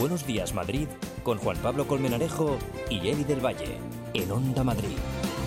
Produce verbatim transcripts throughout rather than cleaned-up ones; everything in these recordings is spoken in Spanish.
Buenos Días Madrid con Juan Pablo Colmenarejo y Eli del Valle en Onda Madrid.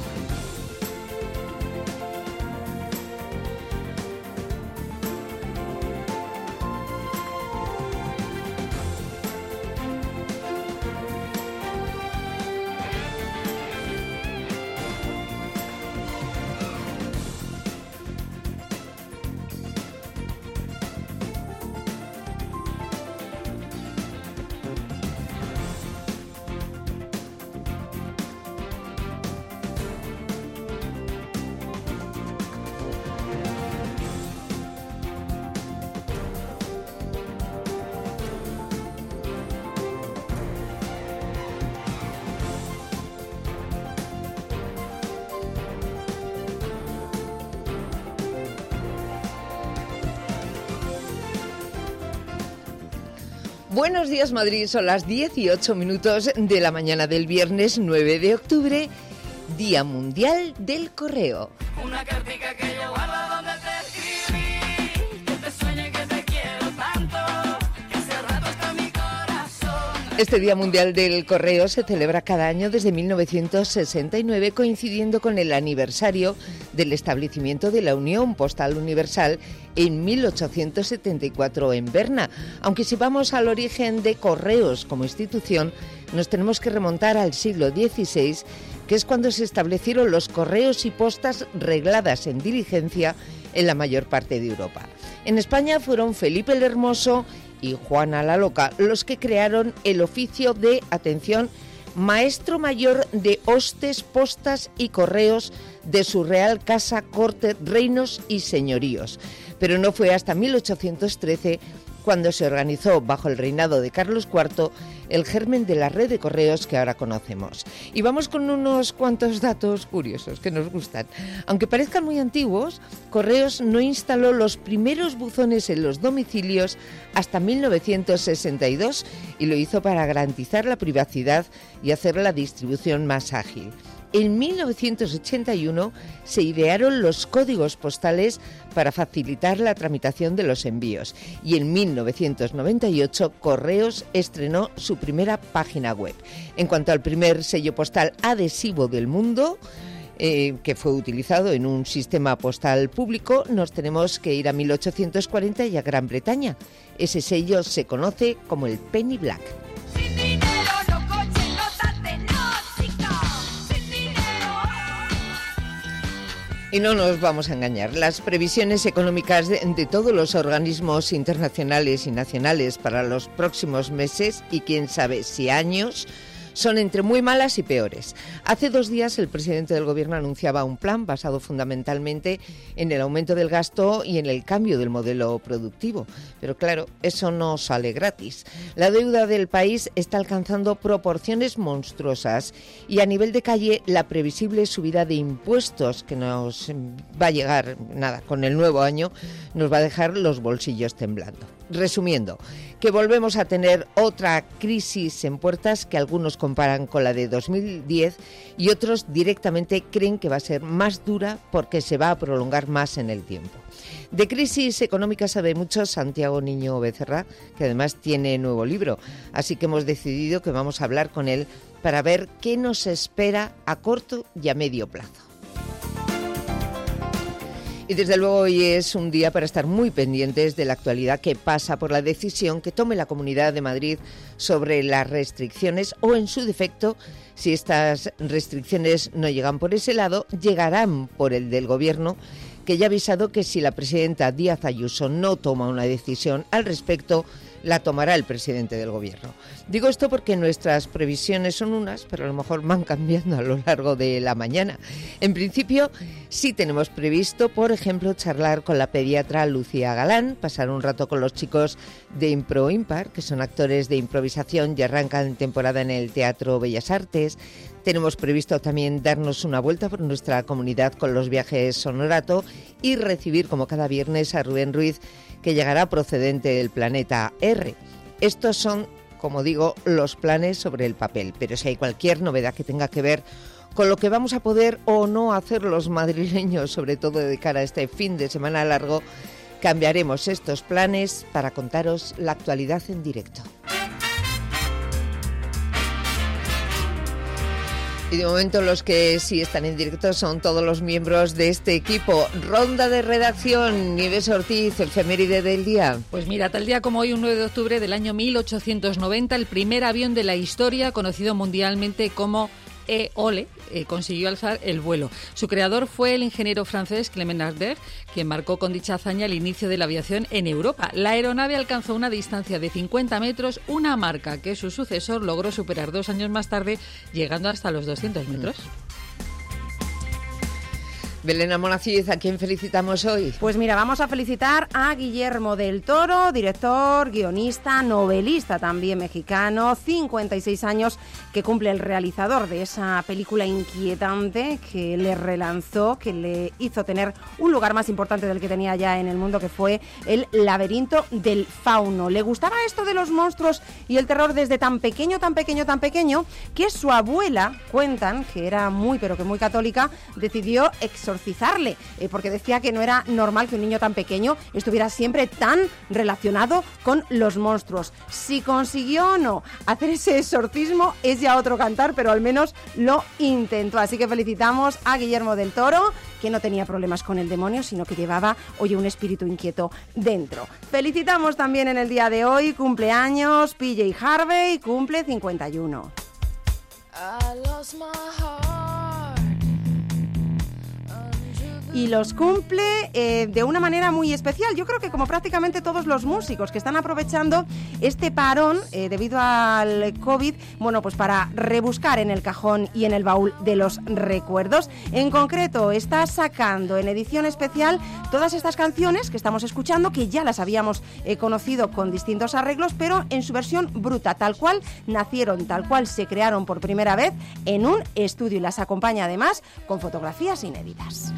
Buenos días Madrid, son las dieciocho minutos de la mañana del viernes nueve de octubre, Día Mundial del Correo. Una cartica que yo guardo donde te escribí, que te sueñe que te quiero tanto, que hace rato está mi corazón. Este Día Mundial del Correo se celebra cada año desde mil novecientos sesenta y nueve, coincidiendo con el aniversario del establecimiento de la Unión Postal Universal en mil ochocientos setenta y cuatro en Berna. Aunque si vamos al origen de Correos como institución, nos tenemos que remontar al siglo dieciséis, que es cuando se establecieron los correos y postas regladas en diligencia en la mayor parte de Europa. En España fueron Felipe el Hermoso y Juana la Loca los que crearon el oficio de, atención, maestro mayor de hostes, postas y correos de su real casa, corte, reinos y señoríos. Pero no fue hasta mil ochocientos trece cuando se organizó, bajo el reinado de Carlos cuarto, el germen de la red de correos que ahora conocemos. Y vamos con unos cuantos datos curiosos que nos gustan. Aunque parezcan muy antiguos, Correos no instaló los primeros buzones en los domicilios hasta mil novecientos sesenta y dos y lo hizo para garantizar la privacidad y hacer la distribución más ágil. En mil novecientos ochenta y uno se idearon los códigos postales para facilitar la tramitación de los envíos y en mil novecientos noventa y ocho Correos estrenó su primera página web. En cuanto al primer sello postal adhesivo del mundo, eh, que fue utilizado en un sistema postal público, nos tenemos que ir a mil ochocientos cuarenta y a Gran Bretaña. Ese sello se conoce como el Penny Black. Y no nos vamos a engañar, las previsiones económicas de, de todos los organismos internacionales y nacionales para los próximos meses y quién sabe si años son entre muy malas y peores. Hace dos días el presidente del gobierno anunciaba un plan basado fundamentalmente en el aumento del gasto y en el cambio del modelo productivo. Pero claro, eso no sale gratis. La deuda del país está alcanzando proporciones monstruosas y a nivel de calle la previsible subida de impuestos que nos va a llegar, nada, con el nuevo año, nos va a dejar los bolsillos temblando. Resumiendo, que volvemos a tener otra crisis en puertas que algunos comparan con la de dos mil diez y otros directamente creen que va a ser más dura porque se va a prolongar más en el tiempo. De crisis económica sabe mucho Santiago Niño Becerra, que además tiene nuevo libro, así que hemos decidido que vamos a hablar con él para ver qué nos espera a corto y a medio plazo. Y desde luego hoy es un día para estar muy pendientes de la actualidad que pasa por la decisión que tome la Comunidad de Madrid sobre las restricciones o, en su defecto, si estas restricciones no llegan por ese lado, llegarán por el del Gobierno, que ya ha avisado que si la presidenta Díaz Ayuso no toma una decisión al respecto, la tomará el presidente del Gobierno. Digo esto porque nuestras previsiones son unas, pero a lo mejor van cambiando a lo largo de la mañana. En principio, sí tenemos previsto, por ejemplo, charlar con la pediatra Lucía Galán, pasar un rato con los chicos de Impro Impar, que son actores de improvisación y arrancan temporada en el Teatro Bellas Artes. Tenemos previsto también darnos una vuelta por nuestra comunidad con los viajes Sonorato y recibir, como cada viernes, a Rubén Ruiz, que llegará procedente del planeta R. Estos son, como digo, los planes sobre el papel, pero si hay cualquier novedad que tenga que ver con lo que vamos a poder o no hacer los madrileños, sobre todo de cara a este fin de semana largo, cambiaremos estos planes para contaros la actualidad en directo. Y de momento los que sí están en directo son todos los miembros de este equipo. Ronda de redacción, Nieves Ortiz, efeméride del día. Pues mira, tal día como hoy, un nueve de octubre del año mil ochocientos noventa, el primer avión de la historia, conocido mundialmente como E-Ole, eh, consiguió alzar el vuelo. Su creador fue el ingeniero francés Clement Ader, quien marcó con dicha hazaña el inicio de la aviación en Europa. La aeronave alcanzó una distancia de cincuenta metros, una marca que su sucesor logró superar dos años más tarde, llegando hasta los doscientos metros. Belén Almonacid, ¿a quién felicitamos hoy? Pues mira, vamos a felicitar a Guillermo del Toro, director, guionista, novelista también mexicano, cincuenta y seis años que cumple el realizador de esa película inquietante que le relanzó, que le hizo tener un lugar más importante del que tenía ya en el mundo, que fue El laberinto del fauno. Le gustaba esto de los monstruos y el terror desde tan pequeño, tan pequeño, tan pequeño, que su abuela, cuentan, que era muy pero que muy católica, decidió exorcizarle, eh, porque decía que no era normal que un niño tan pequeño estuviera siempre tan relacionado con los monstruos. Si consiguió o no hacer ese exorcismo es ya otro cantar, pero al menos lo intentó. Así que felicitamos a Guillermo del Toro, que no tenía problemas con el demonio, sino que llevaba, oye, un espíritu inquieto dentro. Felicitamos también en el día de hoy, cumpleaños, P J Harvey, cumple cincuenta y uno. I lost my heart. Y los cumple eh, de una manera muy especial. Yo creo que como prácticamente todos los músicos que están aprovechando este parón eh, debido al COVID, bueno, pues para rebuscar en el cajón y en el baúl de los recuerdos. En concreto, está sacando en edición especial todas estas canciones que estamos escuchando, que ya las habíamos eh, conocido con distintos arreglos, pero en su versión bruta, tal cual nacieron, tal cual se crearon por primera vez en un estudio, y las acompaña además con fotografías inéditas.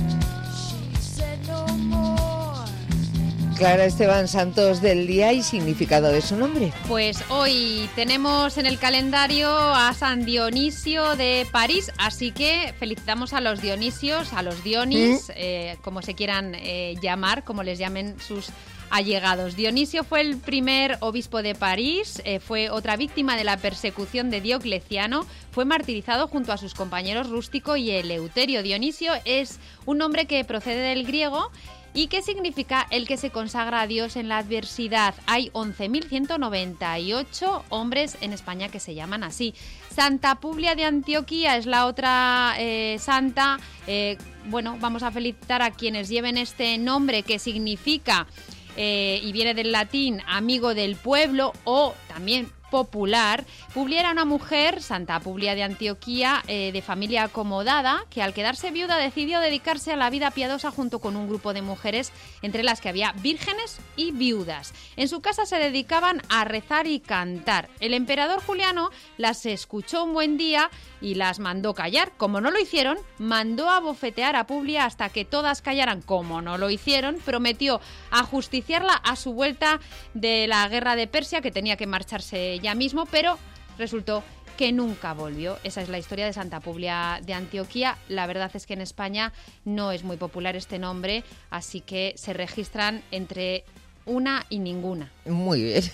Clara Esteban Santos, del día y significado de su nombre. Pues hoy tenemos en el calendario a San Dionisio de París, así que felicitamos a los Dionisios, a los Dionis, ¿Mm? eh, como se quieran eh, llamar, como les llamen sus allegados. Dionisio fue el primer obispo de París, eh, fue otra víctima de la persecución de Diocleciano, fue martirizado junto a sus compañeros Rústico y Eleuterio. Dionisio es un nombre que procede del griego y que significa el que se consagra a Dios en la adversidad. Hay once mil ciento noventa y ocho hombres en España que se llaman así. Santa Publia de Antioquía es la otra eh, santa. Eh, bueno, vamos a felicitar a quienes lleven este nombre, que significa eh, y viene del latín amigo del pueblo, o también popular. Publia era una mujer, Santa Publia de Antioquía, eh, de familia acomodada, que al quedarse viuda decidió dedicarse a la vida piadosa junto con un grupo de mujeres, entre las que había vírgenes y viudas. En su casa se dedicaban a rezar y cantar. El emperador Juliano las escuchó un buen día y las mandó callar. Como no lo hicieron, mandó a bofetear a Publia hasta que todas callaran. Como no lo hicieron, prometió ajusticiarla a su vuelta de la guerra de Persia, que tenía que marcharse ya mismo, pero resultó que nunca volvió. Esa es la historia de Santa Publia de Antioquía. La verdad es que en España no es muy popular este nombre, así que se registran entre una y ninguna. Muy bien.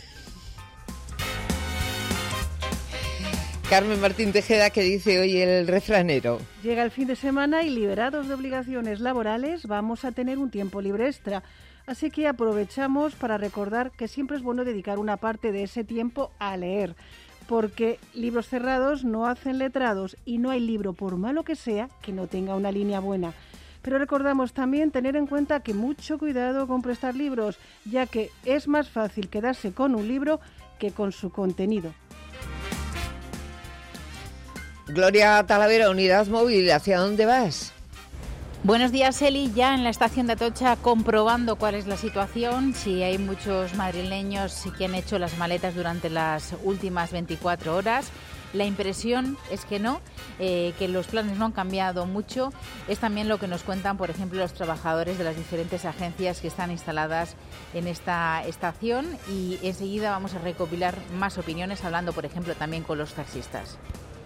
Carmen Martín Tejeda, ¿qué dice hoy el refranero? Llega el fin de semana y, liberados de obligaciones laborales, vamos a tener un tiempo libre extra. Así que aprovechamos para recordar que siempre es bueno dedicar una parte de ese tiempo a leer, porque libros cerrados no hacen letrados y no hay libro, por malo que sea, que no tenga una línea buena. Pero recordamos también tener en cuenta que mucho cuidado con prestar libros, ya que es más fácil quedarse con un libro que con su contenido. Gloria Talavera, Unidad Móvil, ¿hacia dónde vas? Buenos días, Eli. Ya en la estación de Atocha, comprobando cuál es la situación, si hay muchos madrileños que han hecho las maletas durante las últimas veinticuatro horas. La impresión es que no, eh, que los planes no han cambiado mucho. Es también lo que nos cuentan, por ejemplo, los trabajadores de las diferentes agencias que están instaladas en esta estación, y enseguida vamos a recopilar más opiniones, hablando, por ejemplo, también con los taxistas.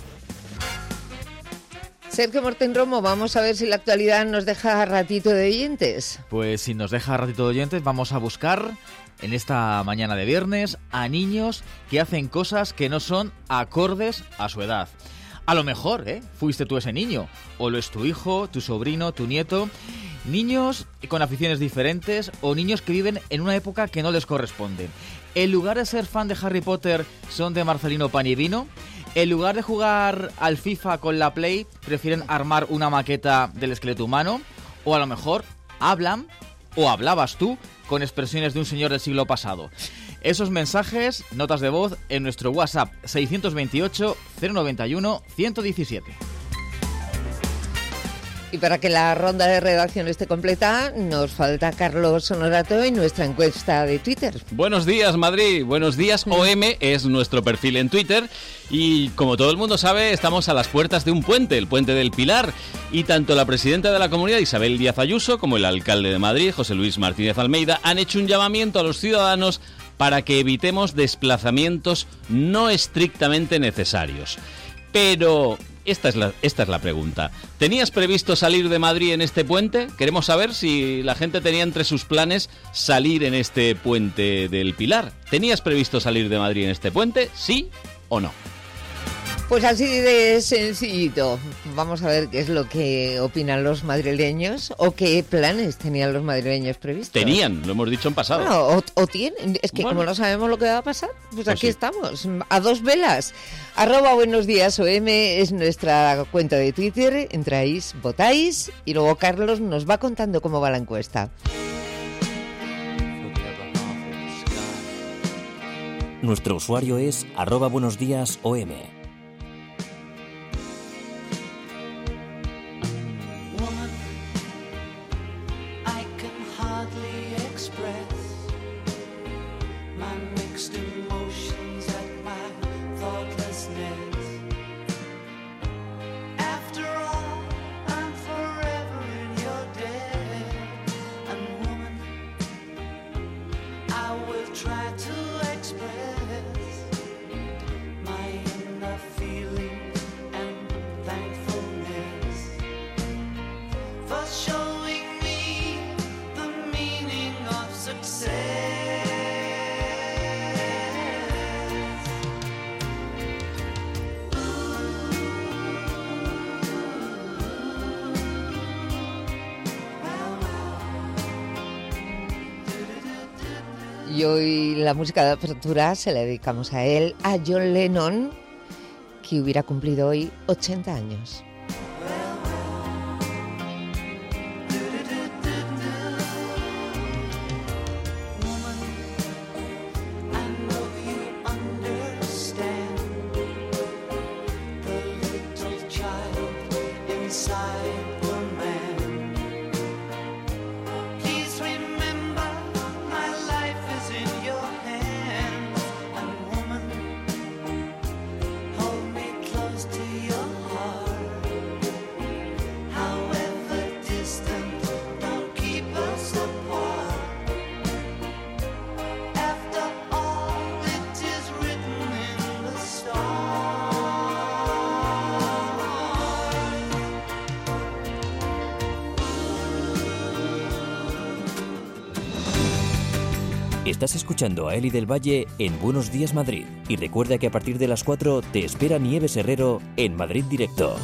Sergio Morten Romo, vamos a ver si la actualidad nos deja ratito de oyentes. Pues si nos deja ratito de oyentes, vamos a buscar en esta mañana de viernes a niños que hacen cosas que no son acordes a su edad. A lo mejor, ¿eh? Fuiste tú ese niño, o lo es tu hijo, tu sobrino, tu nieto. Niños con aficiones diferentes o niños que viven en una época que no les corresponde. En lugar de ser fan de Harry Potter, son de Marcelino Pan y Vino. En lugar de jugar al FIFA con la Play, prefieren armar una maqueta del esqueleto humano. O a lo mejor hablan, o hablabas tú, con expresiones de un señor del siglo pasado. Esos mensajes, notas de voz, en nuestro WhatsApp seiscientos veintiocho, cero noventa y uno, ciento diecisiete. Y para que la ronda de redacción esté completa, nos falta Carlos Honorato en nuestra encuesta de Twitter. Buenos días, Madrid. Buenos días, O M es nuestro perfil en Twitter. Y como todo el mundo sabe, estamos a las puertas de un puente, el Puente del Pilar. Y tanto la presidenta de la Comunidad, Isabel Díaz Ayuso, como el alcalde de Madrid, José Luis Martínez Almeida, han hecho un llamamiento a los ciudadanos para que evitemos desplazamientos no estrictamente necesarios. Pero esta es la, esta es la pregunta. ¿Tenías previsto salir de Madrid en este puente? Queremos saber si la gente tenía entre sus planes salir en este Puente del Pilar. ¿Tenías previsto salir de Madrid en este puente? ¿Sí o no? Pues así de sencillito. Vamos a ver qué es lo que opinan los madrileños o qué planes tenían los madrileños previstos. Tenían, lo hemos dicho en pasado. Bueno, o, o tienen. Es que bueno, como no sabemos lo que va a pasar, pues, pues aquí sí. Estamos, a dos velas. Arroba Buenos Días O M es nuestra cuenta de Twitter. Entráis, votáis y luego Carlos nos va contando cómo va la encuesta. Nuestro usuario es arroba Buenos Días O M. Y hoy la música de apertura se la dedicamos a él, a John Lennon, que hubiera cumplido hoy ochenta años. Estás escuchando a Eli del Valle en Buenos Días Madrid. Y recuerda que a partir de las cuatro te espera Nieves Herrero en Madrid Directo.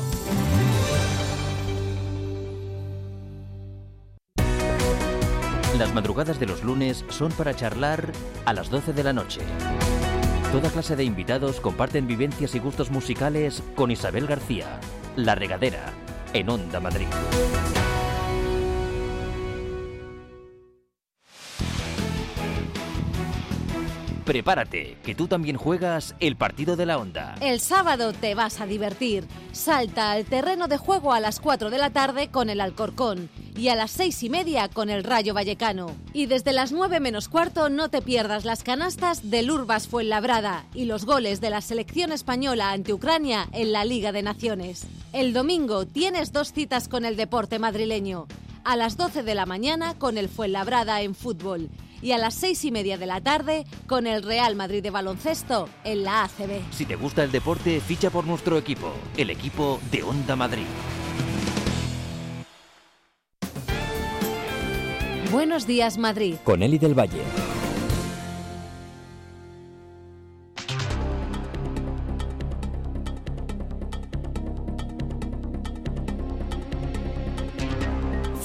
Las madrugadas de los lunes son para charlar a las doce de la noche. Toda clase de invitados comparten vivencias y gustos musicales con Isabel García, La Regadera, en Onda Madrid. Prepárate, que tú también juegas el partido de la Onda. El sábado te vas a divertir. Salta al terreno de juego a las cuatro de la tarde con el Alcorcón y a las seis y media con el Rayo Vallecano. Y desde las nueve menos cuarto no te pierdas las canastas del Urbas Fuenlabrada y los goles de la selección española ante Ucrania en la Liga de Naciones. El domingo tienes dos citas con el deporte madrileño. A las doce de la mañana con el Fuenlabrada en fútbol y a las seis y media de la tarde con el Real Madrid de baloncesto en la A C B. Si te gusta el deporte, ficha por nuestro equipo, el equipo de Onda Madrid. Buenos Días Madrid. Con Eli del Valle.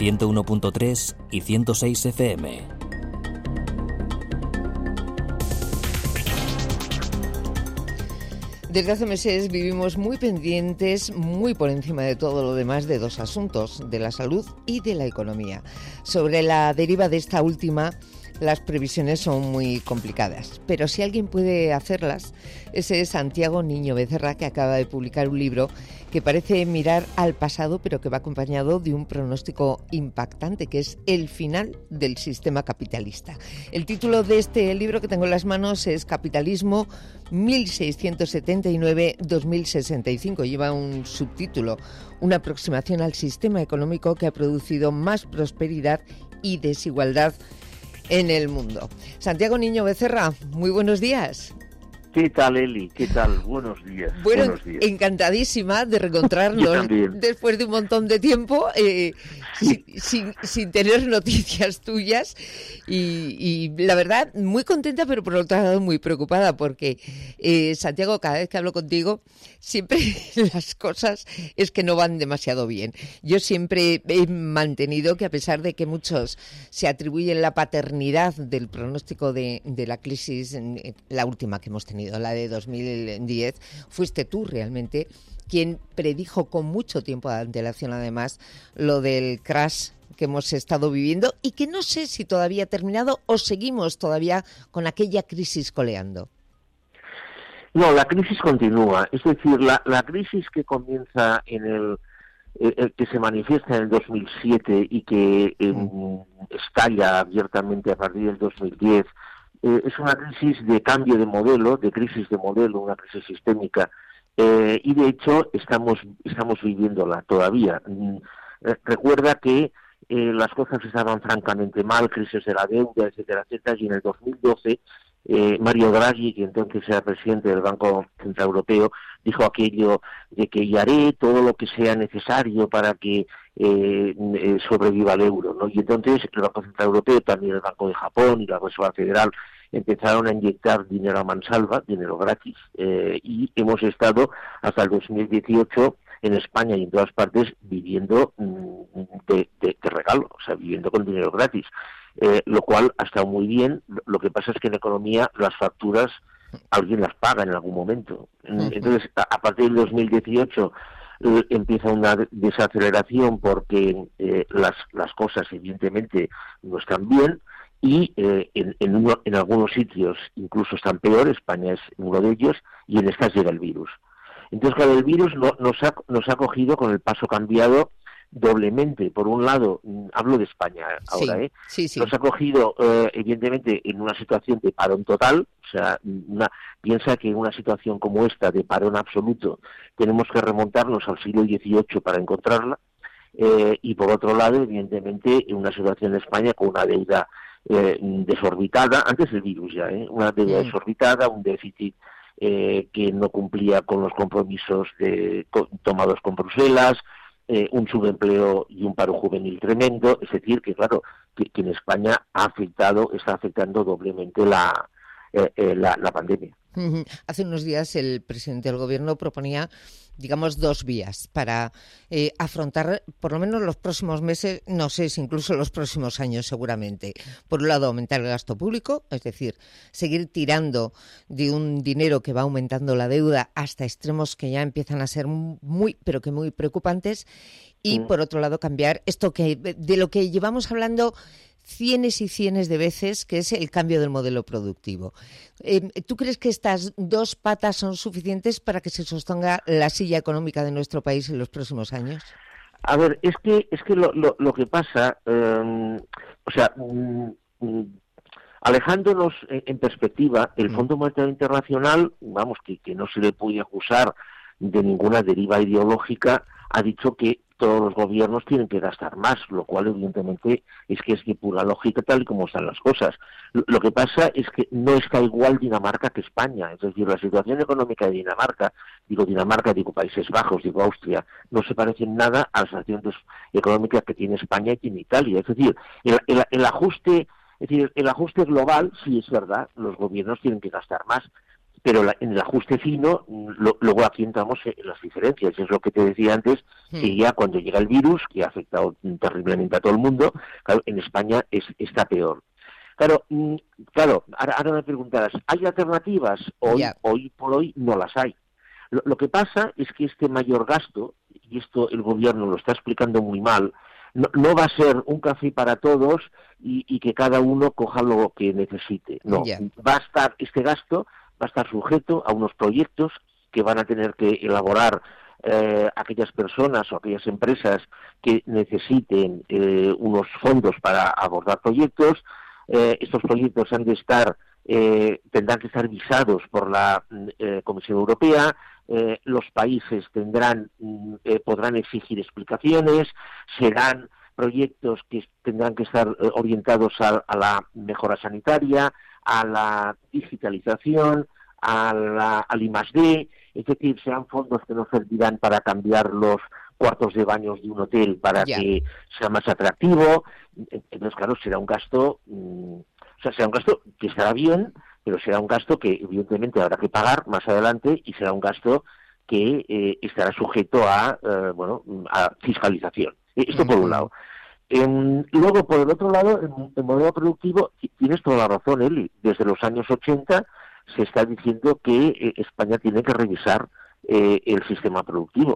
ciento uno punto tres y ciento seis F M. Desde hace meses vivimos muy pendientes, muy por encima de todo lo demás, de dos asuntos, de la salud y de la economía. Sobre la deriva de esta última, las previsiones son muy complicadas, pero si alguien puede hacerlas, ese es Santiago Niño Becerra, que acaba de publicar un libro que parece mirar al pasado, pero que va acompañado de un pronóstico impactante, que es el final del sistema capitalista. El título de este libro que tengo en las manos es Capitalismo mil seiscientos setenta y nueve a dos mil sesenta y cinco. Lleva un subtítulo, una aproximación al sistema económico que ha producido más prosperidad y desigualdad en el mundo. Santiago Niño Becerra, muy buenos días. ¿Qué tal, Eli? ¿Qué tal? Buenos días. Bueno, Buenos días. Encantadísima de reencontrarnos después de un montón de tiempo, eh, sin, sin, sin tener noticias tuyas. Y, y la verdad, muy contenta, pero por otro lado muy preocupada, porque, eh, Santiago, cada vez que hablo contigo, siempre las cosas es que no van demasiado bien. Yo siempre he mantenido que, a pesar de que muchos se atribuyen la paternidad del pronóstico de, de la crisis, la última que hemos tenido, la de dos mil diez, fuiste tú realmente quien predijo con mucho tiempo de antelación, además, lo del crash que hemos estado viviendo y que no sé si todavía ha terminado o seguimos todavía con aquella crisis coleando. No, la crisis continúa. Es decir, la, la crisis que comienza en el, eh, que se manifiesta en el dos mil siete y que eh, mm. estalla abiertamente a partir del dos mil diez, Eh, es una crisis de cambio de modelo, de crisis de modelo, una crisis sistémica, eh, y de hecho estamos estamos viviéndola todavía. Mm, eh, recuerda que eh, las cosas estaban francamente mal, crisis de la deuda, etcétera, etcétera, y en el dos mil doce eh, Mario Draghi, que entonces era presidente del Banco Central Europeo, dijo aquello de que y haré todo lo que sea necesario para que eh, eh, sobreviva el euro, ¿no? Y entonces el Banco Central Europeo, también el Banco de Japón y la Reserva Federal empezaron a inyectar dinero a mansalva, dinero gratis, eh, y hemos estado hasta el dos mil dieciocho en España y en todas partes viviendo de, de, de regalo, o sea, viviendo con dinero gratis, eh, lo cual ha estado muy bien. Lo que pasa es que en economía las facturas alguien las paga en algún momento. Entonces, a, a partir del dos mil dieciocho eh, empieza una desaceleración porque eh, las, las cosas evidentemente no están bien, y eh, en, en, uno, en algunos sitios incluso están peor. España es uno de ellos, y en estas llega el virus. Entonces, claro, el virus no, nos, ha, nos ha cogido con el paso cambiado doblemente. Por un lado, hablo de España ahora, sí, ¿eh? Sí, sí. Nos ha cogido, eh, evidentemente, en una situación de parón total. O sea, una, piensa que en una situación como esta, de parón absoluto, tenemos que remontarnos al siglo dieciocho para encontrarla. Eh, y por otro lado, evidentemente, en una situación en España con una deuda Eh, desorbitada, antes del virus ya, ¿eh? una deuda mm. desorbitada, un déficit eh, que no cumplía con los compromisos de, con, tomados con Bruselas, eh, un subempleo y un paro juvenil tremendo. Es decir, que claro, que, que en España ha afectado, está afectando doblemente la, eh, eh, la, la pandemia. Hace unos días el presidente del Gobierno proponía, digamos, dos vías para eh, afrontar por lo menos los próximos meses, no sé si incluso los próximos años seguramente. Por un lado, aumentar el gasto público, es decir, seguir tirando de un dinero que va aumentando la deuda hasta extremos que ya empiezan a ser muy, pero que muy preocupantes. Y por otro lado, cambiar esto que de lo que llevamos hablando cienes y cienes de veces, que es el cambio del modelo productivo. Eh, ¿Tú crees que estas dos patas son suficientes para que se sostenga la silla económica de nuestro país en los próximos años? A ver, es que es que lo, lo, lo que pasa, eh, o sea, mm, alejándonos en, en perspectiva, el Fondo Monetario Internacional, vamos, que, que no se le puede acusar de ninguna deriva ideológica, ha dicho que todos los gobiernos tienen que gastar más, lo cual evidentemente es que es de pura lógica tal y como están las cosas. Lo que pasa es que no está igual Dinamarca que España, es decir, la situación económica de Dinamarca, digo Dinamarca, digo Países Bajos, digo Austria, no se parece en nada a las situaciones económicas que tiene España y tiene Italia. Es decir, el, el, el ajuste, es decir, el ajuste global, sí es verdad, los gobiernos tienen que gastar más, pero la, en el ajuste fino, lo, luego aquí entramos en las diferencias. Es lo que te decía antes, mm. que ya cuando llega el virus, que ha afectado terriblemente a todo el mundo, claro, en España es, está peor. Claro, mm, claro, ahora, ahora me preguntarás, ¿hay alternativas? Hoy, yeah. hoy por hoy no las hay. Lo, lo que pasa es que este mayor gasto, y esto el gobierno lo está explicando muy mal, no, no va a ser un café para todos y, y que cada uno coja lo que necesite. No, yeah. va a estar este gasto va a estar sujeto a unos proyectos que van a tener que elaborar eh, aquellas personas o aquellas empresas que necesiten eh, unos fondos para abordar proyectos. Eh, estos proyectos han de estar, eh, tendrán que estar visados por la eh, Comisión Europea. Eh, los países tendrán, eh, podrán exigir explicaciones, serán proyectos que tendrán que estar eh, orientados a, a la mejora sanitaria, a la digitalización, a la, al I más D, es decir, serán fondos que nos servirán para cambiar los cuartos de baños de un hotel para yeah. que sea más atractivo. Entonces, claro, será un gasto, mmm, o sea, será un gasto que estará bien, pero será un gasto que evidentemente habrá que pagar más adelante y será un gasto que eh, estará sujeto a, eh, bueno, a fiscalización. Esto por un lado. Eh, luego, por el otro lado, el, el modelo productivo, tienes toda la razón, Eli, desde los años ochenta se está diciendo que eh, España tiene que revisar eh, el sistema productivo.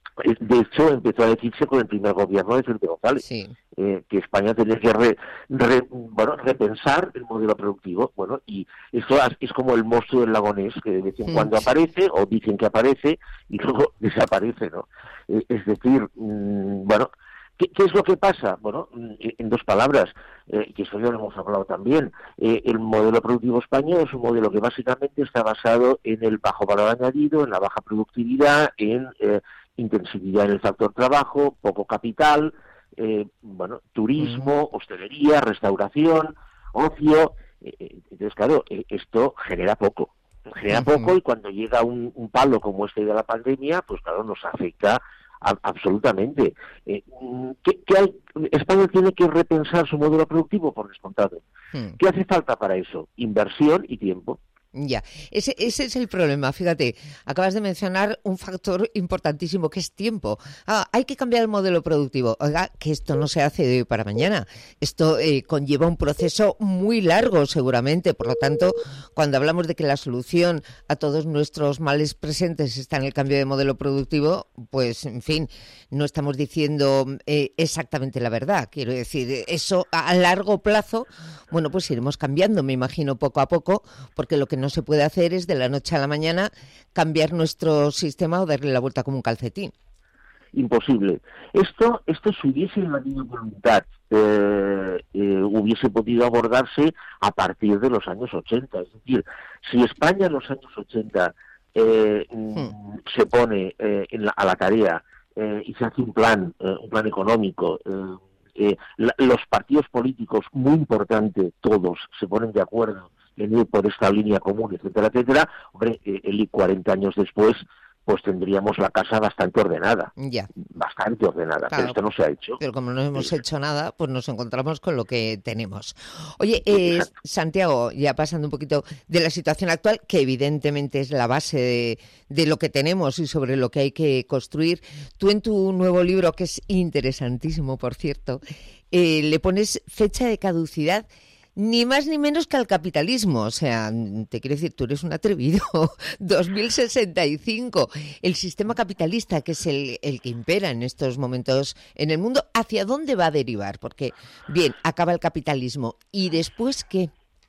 De hecho, empezó a decirse con el primer gobierno de Felipe González, sí. eh, que España tenía que re, re, bueno, repensar el modelo productivo. Bueno, y eso es como el monstruo del lago Ness, que de vez en cuando aparece, o dicen que aparece, y luego desaparece, ¿no? Eh, es decir, mmm, bueno, ¿qué, ¿qué es lo que pasa? Bueno, en dos palabras, eh, que eso ya lo hemos hablado también, eh, el modelo productivo español es un modelo que básicamente está basado en el bajo valor añadido, en la baja productividad, en... Eh, intensividad en el factor trabajo, poco capital, eh, bueno, turismo, uh-huh. hostelería, restauración, ocio. Eh, entonces, claro, eh, esto genera poco. Genera uh-huh. poco y cuando llega un, un palo como este de la pandemia, pues claro, nos afecta a, absolutamente. Eh, ¿qué, qué hay? España tiene que repensar su modelo productivo, por descontado. Uh-huh. ¿Qué hace falta para eso? Inversión y tiempo. Ya, ese, ese es el problema. Fíjate, acabas de mencionar un factor importantísimo que es tiempo. Ah, hay que cambiar el modelo productivo. Oiga, que esto no se hace de hoy para mañana. Esto eh, conlleva un proceso muy largo, seguramente. Por lo tanto, cuando hablamos de que la solución a todos nuestros males presentes está en el cambio de modelo productivo, pues, en fin, no estamos diciendo eh, exactamente la verdad. Quiero decir, eso a largo plazo, bueno, pues iremos cambiando, me imagino, poco a poco, porque lo que no se puede hacer es de la noche a la mañana cambiar nuestro sistema o darle la vuelta como un calcetín. Imposible. Esto, esto si hubiese habido voluntad, eh, eh, hubiese podido abordarse a partir de los años ochenta. Es decir, si España en los años ochenta eh, hmm. se pone eh, en la, a la tarea eh, y se hace un plan, eh, un plan económico, eh, eh, la, los partidos políticos, muy importante, todos se ponen de acuerdo en ir por esta línea común, etcétera, etcétera, hombre, el cuarenta años después, pues tendríamos la casa bastante ordenada. Ya. Bastante ordenada, claro, pero esto no se ha hecho. Pero como no hemos sí. hecho nada, pues nos encontramos con lo que tenemos. Oye, eh, Santiago, ya pasando un poquito de la situación actual, que evidentemente es la base de, de lo que tenemos y sobre lo que hay que construir, tú en tu nuevo libro, que es interesantísimo, por cierto, eh, le pones fecha de caducidad ni más ni menos que al capitalismo. O sea, te quiero decir, tú eres un atrevido. dos mil sesenta y cinco, el sistema capitalista, que es el, el que impera en estos momentos en el mundo, ¿hacia dónde va a derivar? Porque, bien, acaba el capitalismo. ¿Y después qué?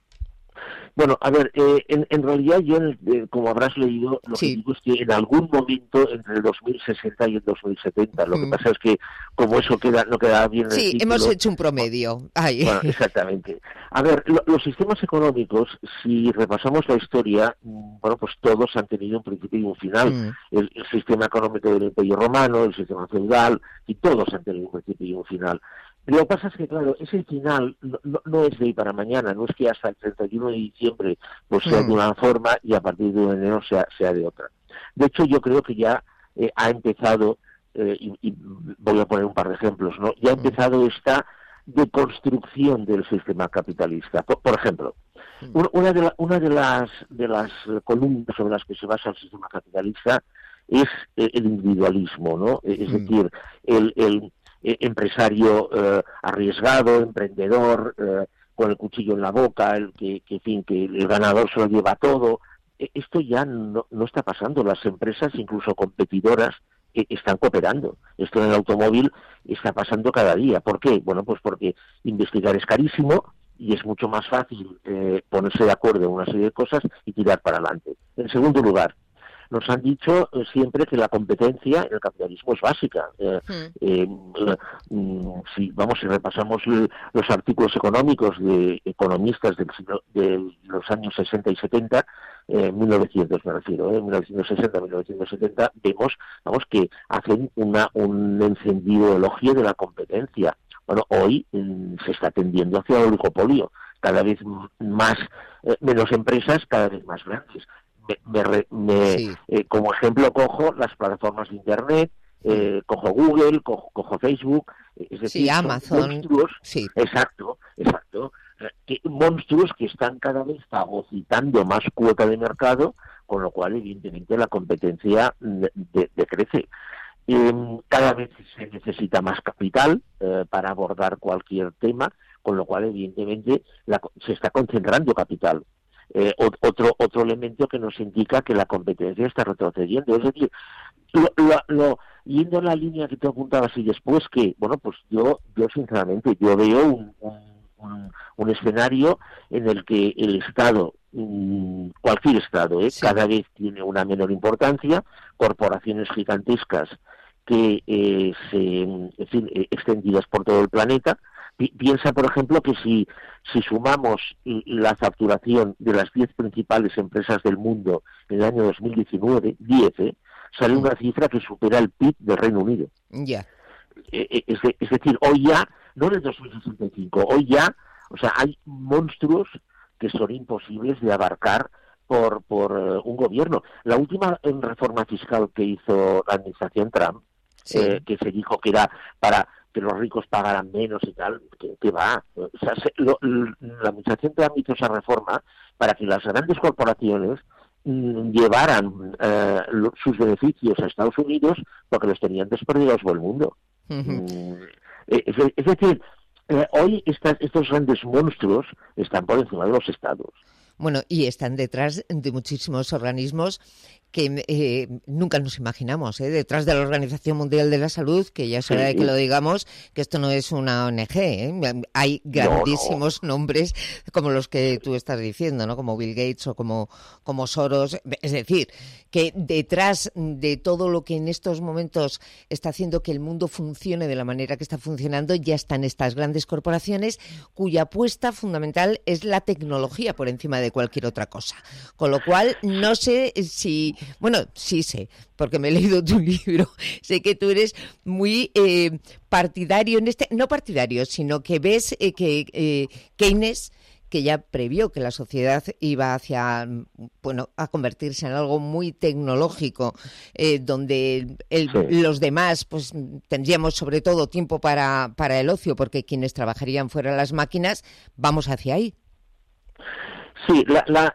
Bueno, a ver, eh, en, en realidad yo, eh, como habrás leído, lo sí. que digo es que en algún momento entre el dos mil sesenta y el dos mil setenta, lo mm. que pasa es que como eso queda no queda bien en el Sí, título, hemos hecho un promedio. Ay. Bueno, exactamente. A ver, lo, los sistemas económicos, si repasamos la historia, bueno, pues todos han tenido un principio y un final. Mm. El, el sistema económico del Imperio Romano, el sistema feudal, y todos han tenido un principio y un final. Lo que pasa es que, claro, ese final no, no, no es de hoy para mañana, no es que hasta el treinta y uno de diciembre pues sea mm. de una forma y a partir de enero sea, sea de otra. De hecho, yo creo que ya eh, ha empezado, eh, y, y voy a poner un par de ejemplos, ¿no? Ya ha empezado esta deconstrucción del sistema capitalista. Por, por ejemplo, Una, una, de, la, una de las de las columnas sobre las que se basa el sistema capitalista es eh, el individualismo, ¿no? Es mm. decir, el, el eh, empresario eh, arriesgado, emprendedor, eh, con el cuchillo en la boca, el que, que, en fin, que el ganador se lo lleva todo. Esto ya no, no está pasando. Las empresas, incluso competidoras, eh, están cooperando. Esto en el automóvil está pasando cada día. ¿Por qué? Bueno, pues porque investigar es carísimo y es mucho más fácil eh, ponerse de acuerdo en una serie de cosas y tirar para adelante. En segundo lugar, nos han dicho eh, siempre que la competencia en el capitalismo es básica. Eh, mm. eh, eh, si vamos, si repasamos l- los artículos económicos de economistas del siglo, de los años sesenta y setenta, eh, mil novecientos me refiero, eh, mil novecientos sesenta a mil novecientos setenta, vemos, vamos, que hacen una, un encendido elogio de la competencia. Bueno, hoy mm, se está tendiendo hacia el oligopolio, cada vez más, eh, menos empresas, cada vez más grandes. Me, me, me, sí. eh, como ejemplo cojo las plataformas de internet, eh, cojo Google, cojo, cojo Facebook, es decir, sí, Amazon, monstruos, sí. exacto, exacto, que, monstruos que están cada vez fagocitando más cuota de mercado, con lo cual evidentemente la competencia decrece. Eh, cada vez se necesita más capital eh, para abordar cualquier tema, con lo cual evidentemente la, se está concentrando capital. Eh, otro otro elemento que nos indica que la competencia está retrocediendo. Es decir, lo, lo, lo, yendo en la línea que tú apuntabas y después que, bueno, pues yo yo sinceramente, yo veo un, un, un, un escenario en el que el Estado, cualquier Estado, ¿eh? Sí. cada vez tiene una menor importancia, corporaciones gigantescas que eh, se, en fin, extendidas por todo el planeta. Piensa, por ejemplo, que si, si sumamos la facturación de las diez principales empresas del mundo en el año dos mil diecinueve, diez, ¿eh? sale una cifra que supera el P I B del Reino Unido. Ya. Yeah. Eh, es, de, es decir, hoy ya, no en el dos mil sesenta y cinco, hoy ya, o sea, hay monstruos que son imposibles de abarcar por, por uh, un gobierno. La última reforma fiscal que hizo la administración Trump, sí. eh, que se dijo que era para que los ricos pagaran menos y tal, que, que va. O sea, se, lo, la administración Trump hizo esa reforma para que las grandes corporaciones mm, llevaran eh, lo, sus beneficios a Estados Unidos porque los tenían desperdigados por el mundo. Uh-huh. Mm, es, es decir, eh, hoy estas, estos grandes monstruos están por encima de los estados. Bueno, y están detrás de muchísimos organismos que eh, nunca nos imaginamos, ¿eh? Detrás de la Organización Mundial de la Salud, que ya es hora de que lo digamos, que esto no es una O N G, ¿eh? Hay grandísimos no, no. nombres como los que tú estás diciendo, ¿no? Como Bill Gates o como, como Soros. Es decir, que detrás de todo lo que en estos momentos está haciendo que el mundo funcione de la manera que está funcionando, ya están estas grandes corporaciones cuya apuesta fundamental es la tecnología por encima de cualquier otra cosa. Con lo cual, no sé si... Bueno, sí sé, porque me he leído tu libro. Sé que tú eres muy eh, partidario en este, no partidario, sino que ves eh, que eh, Keynes, que ya previó que la sociedad iba hacia, bueno, a convertirse en algo muy tecnológico, eh, donde el, sí. los demás, pues tendríamos sobre todo tiempo para, para el ocio, porque quienes trabajarían fuera de las máquinas, vamos hacia ahí. Sí, la... la...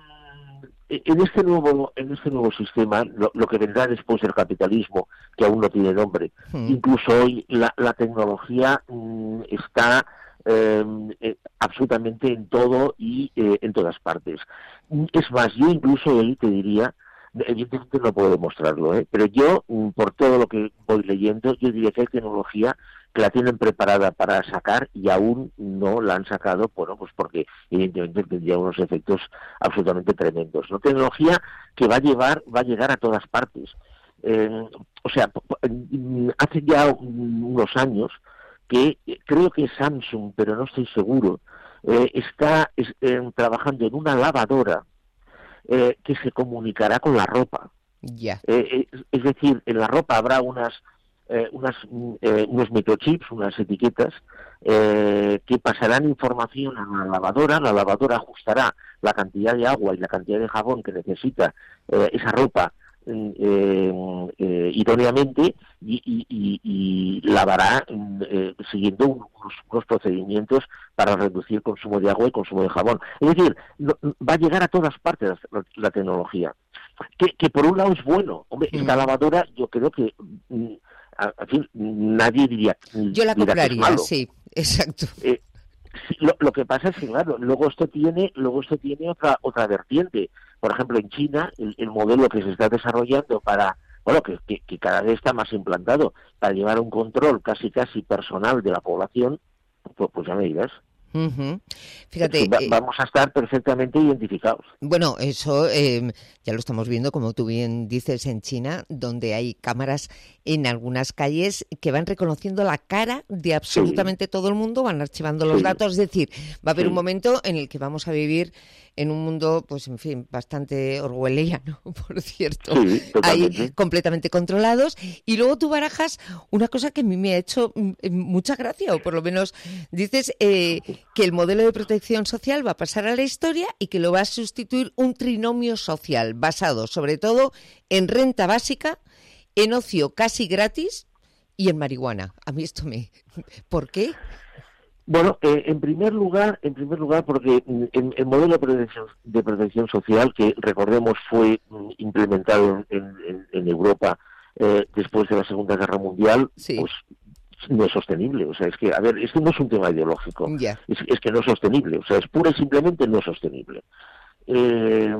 En este nuevo en este nuevo sistema, lo, lo que vendrá después del capitalismo, que aún no tiene nombre, mm. incluso hoy la, la tecnología mm, está eh, eh, absolutamente en todo y eh, en todas partes. Es más, yo incluso hoy te diría, evidentemente no puedo demostrarlo, ¿eh? pero yo, mm, por todo lo que voy leyendo, yo diría que hay tecnología que la tienen preparada para sacar y aún no la han sacado, bueno, pues porque evidentemente tendría unos efectos absolutamente tremendos, ¿no? Tecnología que va a llevar, va a llegar a todas partes. Eh, o sea, hace ya unos años que creo que Samsung, pero no estoy seguro, eh, está es, eh, trabajando en una lavadora eh, que se comunicará con la ropa. Ya. Eh, es, es decir, en la ropa habrá unas Eh, unas, eh, unos microchips, unas etiquetas eh, que pasarán información a la lavadora. La lavadora ajustará la cantidad de agua y la cantidad de jabón que necesita eh, esa ropa eh, eh, idóneamente y, y, y, y lavará eh, siguiendo unos, unos procedimientos para reducir el consumo de agua y consumo de jabón. Es decir, no, va a llegar a todas partes la, la tecnología. Que, que por un lado es bueno. Hombre, mm. esta lavadora yo creo que... Mm, en fin, nadie diría... Yo la compraría, sí, exacto. Eh, sí, lo, lo que pasa es que, claro, luego esto tiene luego esto tiene otra otra vertiente. Por ejemplo, en China, el, el modelo que se está desarrollando para... Bueno, que, que, que cada vez está más implantado, para llevar un control casi casi personal de la población, pues, pues ya me dirás. Uh-huh. Fíjate, Va, vamos a estar perfectamente identificados. Bueno, eso eh, ya lo estamos viendo, como tú bien dices, en China, donde hay cámaras en algunas calles que van reconociendo la cara de absolutamente sí. todo el mundo, van archivando los sí. datos. Es decir, va a haber sí. un momento en el que vamos a vivir en un mundo, pues en fin, bastante orwelliano, por cierto, sí, ahí completamente controlados. Y luego tú barajas una cosa que a mí me ha hecho mucha gracia, o por lo menos dices eh, que el modelo de protección social va a pasar a la historia y que lo va a sustituir un trinomio social basado sobre todo en renta básica, en ocio casi gratis y en marihuana. A mí esto me... ¿Por qué? Bueno, eh, en primer lugar, en primer lugar, porque en, el modelo de protección, de protección social, que recordemos fue implementado en, en, en Europa eh, después de la Segunda Guerra Mundial, sí. pues no es sostenible. O sea, es que, a ver, esto no es un tema ideológico, yeah. es, es que no es sostenible. O sea, es pura y simplemente no sostenible. Eh,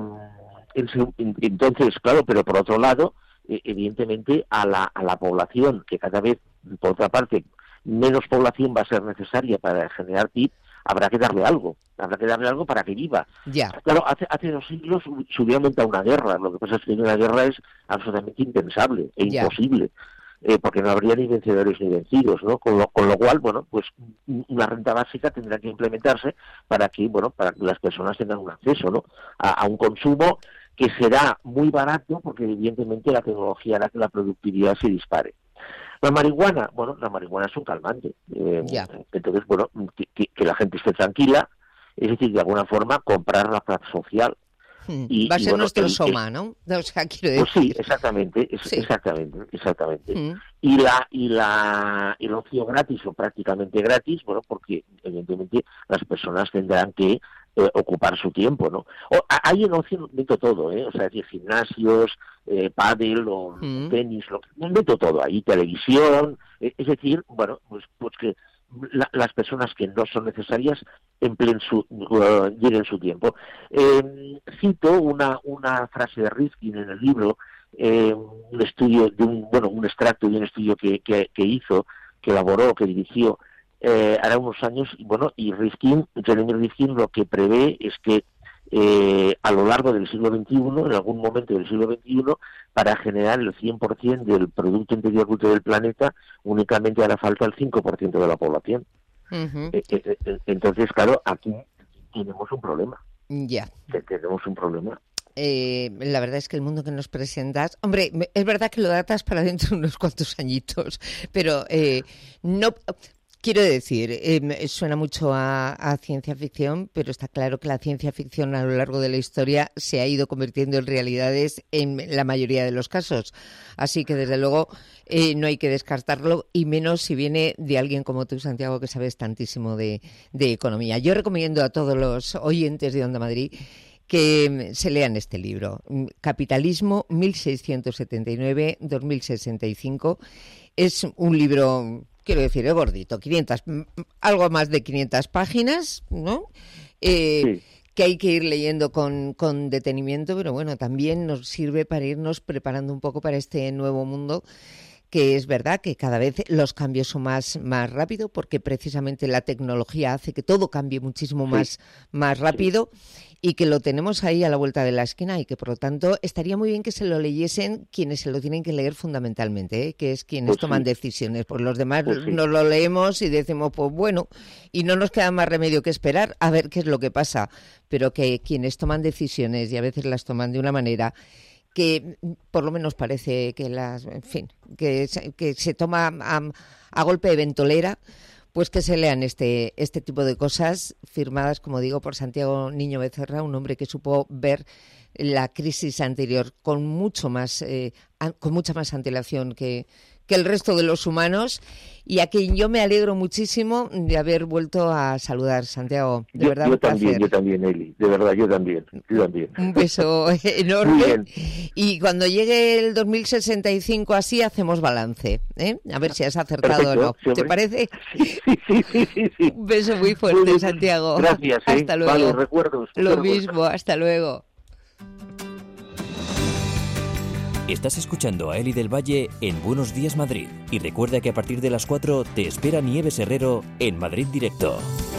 entonces, claro, pero por otro lado, eh, evidentemente a la, a la población, que cada vez, por otra parte, menos población va a ser necesaria para generar P I B, habrá que darle algo, habrá que darle algo para que viva. Ya. Claro, hace, hace dos siglos se hubiera montado una guerra, lo que pasa es que una guerra es absolutamente impensable e ya. imposible, eh, porque no habría ni vencedores ni vencidos, ¿no? Con lo, con lo cual, bueno, pues una renta básica tendrá que implementarse para que, bueno, para que las personas tengan un acceso, ¿no? A, a un consumo que será muy barato, porque evidentemente la tecnología hará que la productividad se dispare. La marihuana, bueno, la marihuana es un calmante. Eh, yeah. Entonces, bueno, que, que, que la gente esté tranquila, es decir, de alguna forma comprar la paz social. Hmm. Y, Va a ser y, bueno, nuestro el, soma, ¿no? O sea, quiero decir... Pues sí, exactamente, es, sí. exactamente, exactamente. Hmm. Y la y la el ocio gratis o prácticamente gratis, bueno, porque evidentemente las personas tendrán que Eh, ocupar su tiempo, ¿no? O, hay en ocio, meto todo, ¿eh? O sea, es decir, gimnasios, eh, pádel o mm. tenis, lo, meto todo ahí, televisión, eh, es decir, bueno, pues, pues que la, las personas que no son necesarias empleen su, uh, lleguen su tiempo. Eh, cito una, una frase de Rifkin en el libro, eh, un estudio de un, bueno, un extracto de un estudio que, que, que hizo, que elaboró, que dirigió, Eh, hará unos años, y bueno, y Rifkin, Jeremy Rifkin lo que prevé es que eh, a lo largo del siglo veintiuno, en algún momento del siglo veintiuno, para generar el cien por ciento del Producto Interior Bruto del planeta, únicamente hará falta el cinco por ciento de la población. Uh-huh. Eh, eh, eh, entonces, claro, aquí tenemos un problema. Ya. Yeah. Tenemos un problema. Eh, la verdad es que el mundo que nos presentas, hombre, es verdad que lo datas para dentro de unos cuantos añitos, pero eh, no... Quiero decir, eh, suena mucho a, a ciencia ficción, pero está claro que la ciencia ficción a lo largo de la historia se ha ido convirtiendo en realidades en la mayoría de los casos. Así que, desde luego, eh, no hay que descartarlo, y menos si viene de alguien como tú, Santiago, que sabes tantísimo de, de economía. Yo recomiendo a todos los oyentes de Onda Madrid que se lean este libro, Capitalismo mil seiscientos setenta y nueve a dos mil sesenta y cinco. Es un libro... Quiero decir, es gordito, quinientas, algo más de quinientas páginas, ¿no? Eh, sí. Que hay que ir leyendo con, con detenimiento, pero bueno, también nos sirve para irnos preparando un poco para este nuevo mundo, que es verdad que cada vez los cambios son más, más rápidos, porque precisamente la tecnología hace que todo cambie muchísimo más, sí. más rápido, sí. y que lo tenemos ahí a la vuelta de la esquina, y que por lo tanto estaría muy bien que se lo leyesen quienes se lo tienen que leer fundamentalmente, ¿eh? Que es quienes pues toman sí. decisiones. Pues los demás pues sí. nos lo leemos y decimos, pues bueno, y no nos queda más remedio que esperar a ver qué es lo que pasa, pero que quienes toman decisiones, y a veces las toman de una manera que por lo menos parece que las, en fin, que, que se toma a, a golpe de ventolera, pues que se lean este, este tipo de cosas firmadas, como digo, por Santiago Niño Becerra, un hombre que supo ver la crisis anterior con mucho más, eh, con mucha más antelación que, que el resto de los humanos, y a quien yo me alegro muchísimo de haber vuelto a saludar. Santiago, de yo, verdad yo un también, placer. yo también, Eli, de verdad, yo también, yo también. Un beso enorme. Muy bien. Y cuando llegue el dos mil sesenta y cinco así, hacemos balance, ¿eh? A ver si has acertado Perfecto, o no. sí, hombre. ¿Te parece? Sí, sí, sí, sí, sí. Un beso muy fuerte, Muy bien. Santiago. Gracias, ¿eh? Hasta luego. Vale, recuerdos. Lo recuerdos. mismo, hasta luego. Estás escuchando a Eli del Valle en Buenos Días Madrid. Y recuerda que a partir de las cuatro te espera Nieves Herrero en Madrid Directo.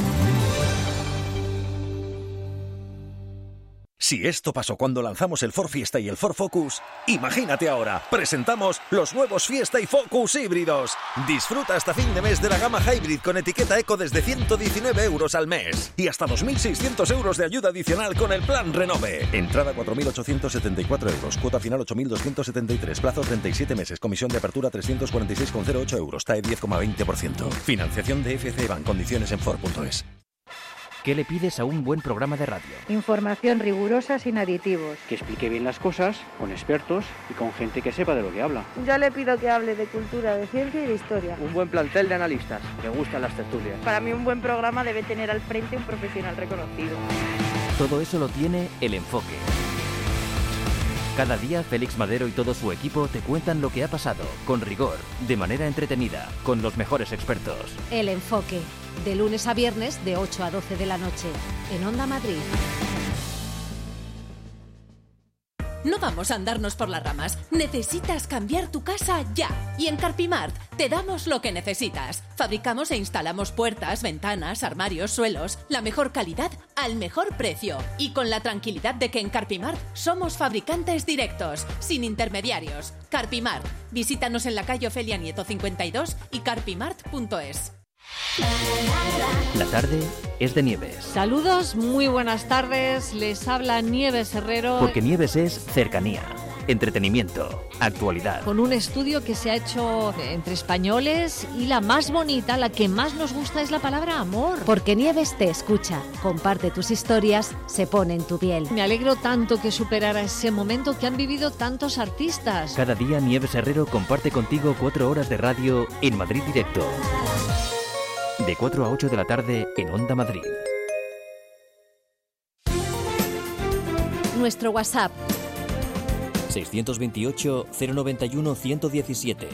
Si esto pasó cuando lanzamos el Ford Fiesta y el Ford Focus, imagínate ahora, presentamos los nuevos Fiesta y Focus híbridos. Disfruta hasta fin de mes de la gama Hybrid con etiqueta Eco desde ciento diecinueve euros al mes y hasta dos mil seiscientos euros de ayuda adicional con el plan Renove. Entrada cuatro mil ochocientos setenta y cuatro euros, cuota final ocho mil doscientos setenta y tres, plazo treinta y siete meses, comisión de apertura trescientos cuarenta y seis coma cero ocho euros, T A E diez coma veinte por ciento. Financiación de F C Bank, condiciones en Ford punto es. ¿Qué le pides a un buen programa de radio? Información rigurosa sin aditivos. Que explique bien las cosas, con expertos y con gente que sepa de lo que habla. Yo le pido que hable de cultura, de ciencia y de historia. Un buen plantel de analistas, que gustan las tertulias. Para mí un buen programa debe tener al frente un profesional reconocido. Todo eso lo tiene El Enfoque. Cada día Félix Madero y todo su equipo te cuentan lo que ha pasado, con rigor, de manera entretenida, con los mejores expertos. El Enfoque, de lunes a viernes de ocho a doce de la noche, en Onda Madrid. No vamos a andarnos por las ramas. Necesitas cambiar tu casa ya. Y en Carpimart te damos lo que necesitas. Fabricamos e instalamos puertas, ventanas, armarios, suelos. La mejor calidad al mejor precio. Y con la tranquilidad de que en Carpimart somos fabricantes directos, sin intermediarios. Carpimart. Visítanos en la calle Ofelia Nieto cincuenta y dos y carpimart punto es. La tarde es de Nieves. Saludos, muy buenas tardes. Les habla Nieves Herrero. Porque Nieves es cercanía, entretenimiento, actualidad. Con un estudio que se ha hecho entre españoles y la más bonita, la que más nos gusta es la palabra amor. Porque Nieves te escucha, comparte tus historias, se pone en tu piel. Me alegro tanto que superara ese momento que han vivido tantos artistas. Cada día Nieves Herrero comparte contigo cuatro horas de radio en Madrid Directo. De cuatro a ocho de la tarde en Onda Madrid. Nuestro WhatsApp seiscientos veintiocho, cero noventa y uno, ciento diecisiete.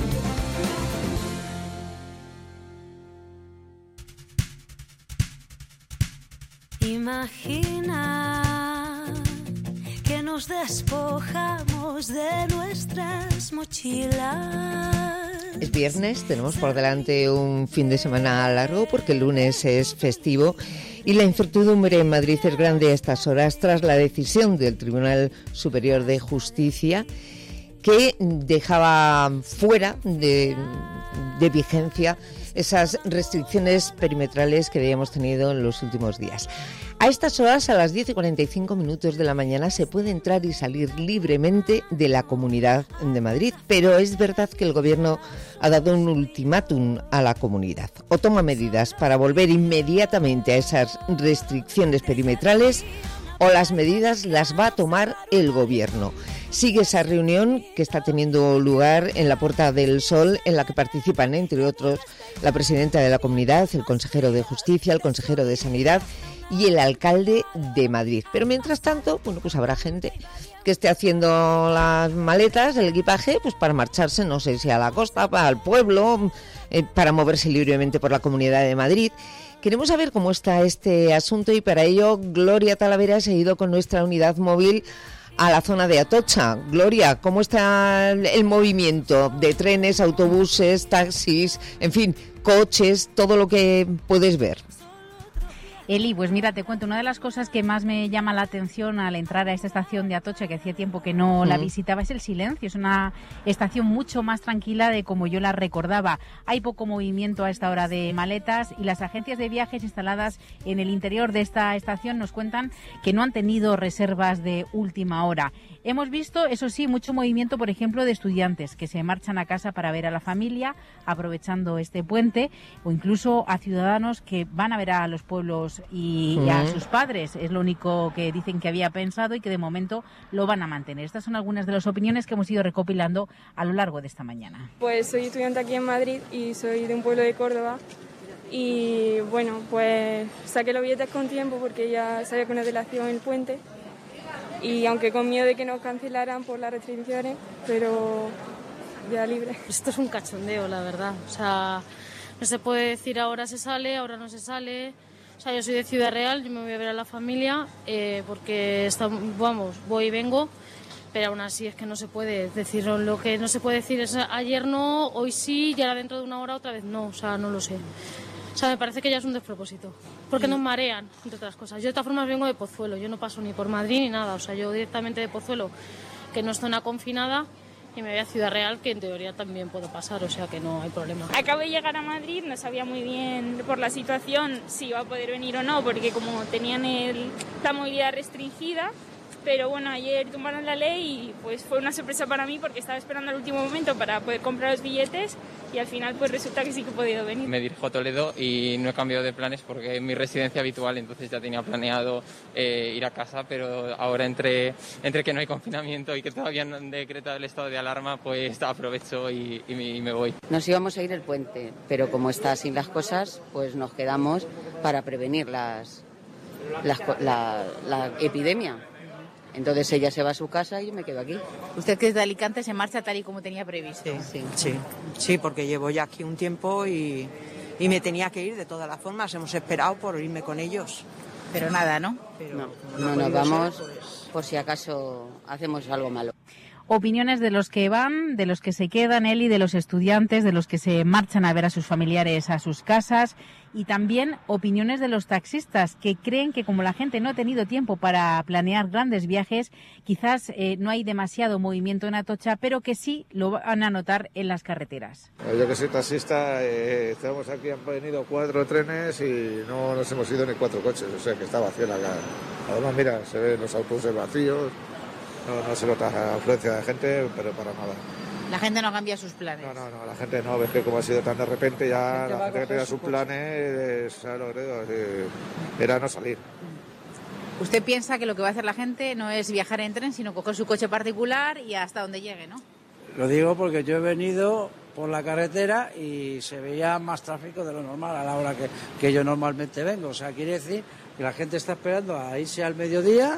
Imagina que nos despojamos de nuestras mochilas. Es viernes, tenemos por delante un fin de semana largo porque el lunes es festivo y la incertidumbre en Madrid es grande a estas horas tras la decisión del Tribunal Superior de Justicia que dejaba fuera de, de vigencia esas restricciones perimetrales que habíamos tenido en los últimos días. A estas horas, a las diez y cuarenta y cinco minutos de la mañana, se puede entrar y salir libremente de la Comunidad de Madrid, pero es verdad que el Gobierno ha dado un ultimátum a la comunidad. O toma medidas para volver inmediatamente a esas restricciones perimetrales, o las medidas las va a tomar el Gobierno. Sigue esa reunión que está teniendo lugar en la Puerta del Sol, en la que participan, entre otros, la presidenta de la comunidad, el consejero de Justicia, el consejero de Sanidad y el alcalde de Madrid. Pero mientras tanto, bueno, pues habrá gente que esté haciendo las maletas, el equipaje, pues para marcharse, no sé si a la costa, para el pueblo, eh, para moverse libremente por la Comunidad de Madrid. Queremos saber cómo está este asunto y para ello Gloria Talavera se ha ido con nuestra unidad móvil a la zona de Atocha. Gloria, ¿cómo está el movimiento de trenes, autobuses, taxis, en fin, coches, todo lo que puedes ver? Eli, pues mira, te cuento, una de las cosas que más me llama la atención al entrar a esta estación de Atocha, que hacía tiempo que no la Mm. visitaba, es el silencio. Es una estación mucho más tranquila de como yo la recordaba. Hay poco movimiento a esta hora de maletas y las agencias de viajes instaladas en el interior de esta estación nos cuentan que no han tenido reservas de última hora. Hemos visto, eso sí, mucho movimiento, por ejemplo, de estudiantes que se marchan a casa para ver a la familia, aprovechando este puente, o incluso a ciudadanos que van a ver a los pueblos y, y a Mm. sus padres. Es lo único que dicen que había pensado y que de momento lo van a mantener. Estas son algunas de las opiniones que hemos ido recopilando a lo largo de esta mañana. Pues soy estudiante aquí en Madrid y soy de un pueblo de Córdoba. Y bueno, pues saqué los billetes con tiempo porque ya sabía que una delación el puente. Y aunque con miedo de que nos cancelaran por las restricciones, pero ya libre. Esto es un cachondeo, la verdad. O sea, no se puede decir ahora se sale, ahora no se sale. O sea, yo soy de Ciudad Real, yo me voy a ver a la familia eh, porque está, vamos, voy y vengo. Pero aún así es que no se puede decir, lo que no se puede decir es ayer no, hoy sí, y ahora dentro de una hora otra vez no, o sea, no lo sé. O sea, me parece que ya es un despropósito, porque nos marean, entre otras cosas. Yo de todas formas vengo de Pozuelo, yo no paso ni por Madrid ni nada, o sea, yo directamente de Pozuelo, que no es zona confinada, y me voy a Ciudad Real, que en teoría también puedo pasar, o sea que no hay problema. Acabo de llegar a Madrid, no sabía muy bien por la situación si iba a poder venir o no, porque como tenían el, la movilidad restringida, pero bueno, ayer tumbaron la ley y pues fue una sorpresa para mí porque estaba esperando al último momento para poder comprar los billetes y al final pues resulta que sí que he podido venir. Me dirijo a Toledo y no he cambiado de planes porque es mi residencia habitual, entonces ya tenía planeado eh, ir a casa, pero ahora entre, entre que no hay confinamiento y que todavía no han decretado el estado de alarma, pues aprovecho y, y, me, y me voy. Nos íbamos a ir el puente, pero como está así las cosas, pues nos quedamos para prevenir las, las, la, la epidemia. Entonces ella se va a su casa y yo me quedo aquí. Usted, que es de Alicante, se marcha tal y como tenía previsto. Sí, Sí, sí, porque llevo ya aquí un tiempo y, y me tenía que ir de todas las formas. Hemos esperado por irme con ellos. Pero nada, ¿no? No, no nos vamos por si acaso hacemos algo malo. Opiniones de los que van, de los que se quedan, Eli, de los estudiantes, de los que se marchan a ver a sus familiares a sus casas, y también opiniones de los taxistas que creen que como la gente no ha tenido tiempo para planear grandes viajes, quizás eh, no hay demasiado movimiento en Atocha, pero que sí lo van a notar en las carreteras. Yo que soy taxista, eh, estamos aquí, han venido cuatro trenes y no nos hemos ido ni cuatro coches, o sea que está vacío la cara. Además, mira, se ven los autobuses vacíos. No, no se nota la afluencia de gente, pero para nada. La gente no cambia sus planes. No, no, no, la gente no, ves que como ha sido tan de repente ya La gente la va a gente que coger tenía su sus coche. planes, ¿sabes lo que digo? Eh, era no salir. Usted piensa que lo que va a hacer la gente no es viajar en tren, sino coger su coche particular y hasta donde llegue, ¿no? Lo digo porque yo he venido por la carretera y se veía más tráfico de lo normal a la hora que, que yo normalmente vengo. O sea, quiere decir que la gente está esperando a irse al mediodía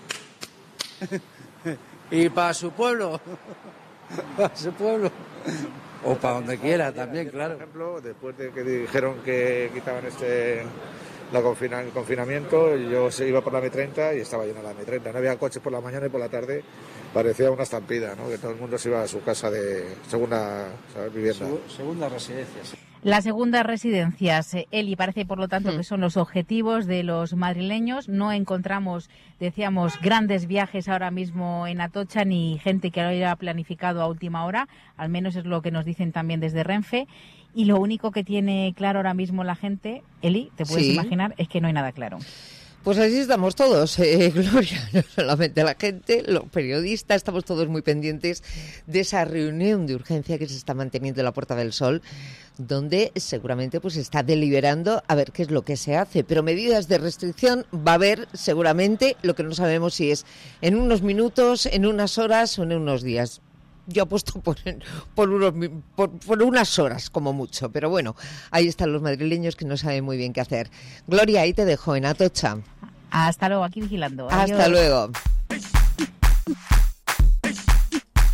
y para su pueblo, para su pueblo, o para donde quiera también, claro. Por ejemplo, después de que dijeron que quitaban este la confina, el confinamiento, yo se iba por la eme treinta y estaba llena la eme treinta. No había coches por la mañana y por la tarde, parecía una estampida, ¿no? Que todo el mundo se iba a su casa de segunda, ¿sabes? Vivienda. Segu- segunda residencia, sí. Las segundas residencias, eh, Eli, parece por lo tanto que son los objetivos de los madrileños. No encontramos, decíamos, grandes viajes ahora mismo en Atocha ni gente que lo haya planificado a última hora, al menos es lo que nos dicen también desde Renfe. Y lo único que tiene claro ahora mismo la gente, Eli, te puedes Sí. imaginar, es que no hay nada claro. Pues así estamos todos, eh, Gloria, no solamente la gente, los periodistas, estamos todos muy pendientes de esa reunión de urgencia que se está manteniendo en la Puerta del Sol, donde seguramente pues se está deliberando a ver qué es lo que se hace, pero medidas de restricción va a haber seguramente, lo que no sabemos si es en unos minutos, en unas horas o en unos días. Yo apuesto por, por, unos, por, por unas horas, como mucho. Pero bueno, ahí están los madrileños que no saben muy bien qué hacer. Gloria, ahí te dejo, en Atocha. Hasta luego, aquí vigilando. Hasta Adiós. luego.